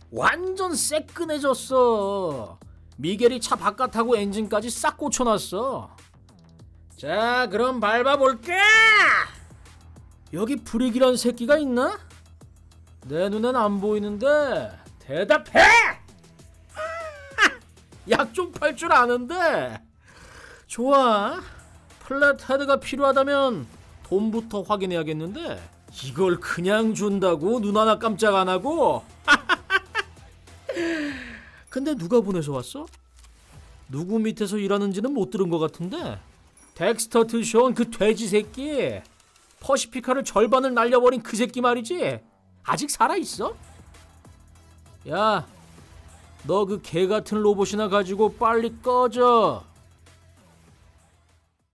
완전 새끈해졌어. 미겔이 차 바깥하고 엔진까지 싹 꽂혀놨어. 자, 그럼 밟아볼까? 여기 브레이크란 새끼가 있나? 내 눈엔 안 보이는데 대답해! 약 좀 팔 줄 아는데. 좋아, 플랫헤드가 필요하다면 돈부터 확인해야겠는데 이걸 그냥 준다고? 눈 하나 깜짝 안 하고? 근데 누가 보내서 왔어? 누구 밑에서 일하는지는 못 들은 것 같은데. 덱스터 트쇼온 그 돼지 새끼, 퍼시피카를 절반을 날려버린 그 새끼 말이지. 아직 살아있어? 야, 너 그 개같은 로봇이나 가지고 빨리 꺼져.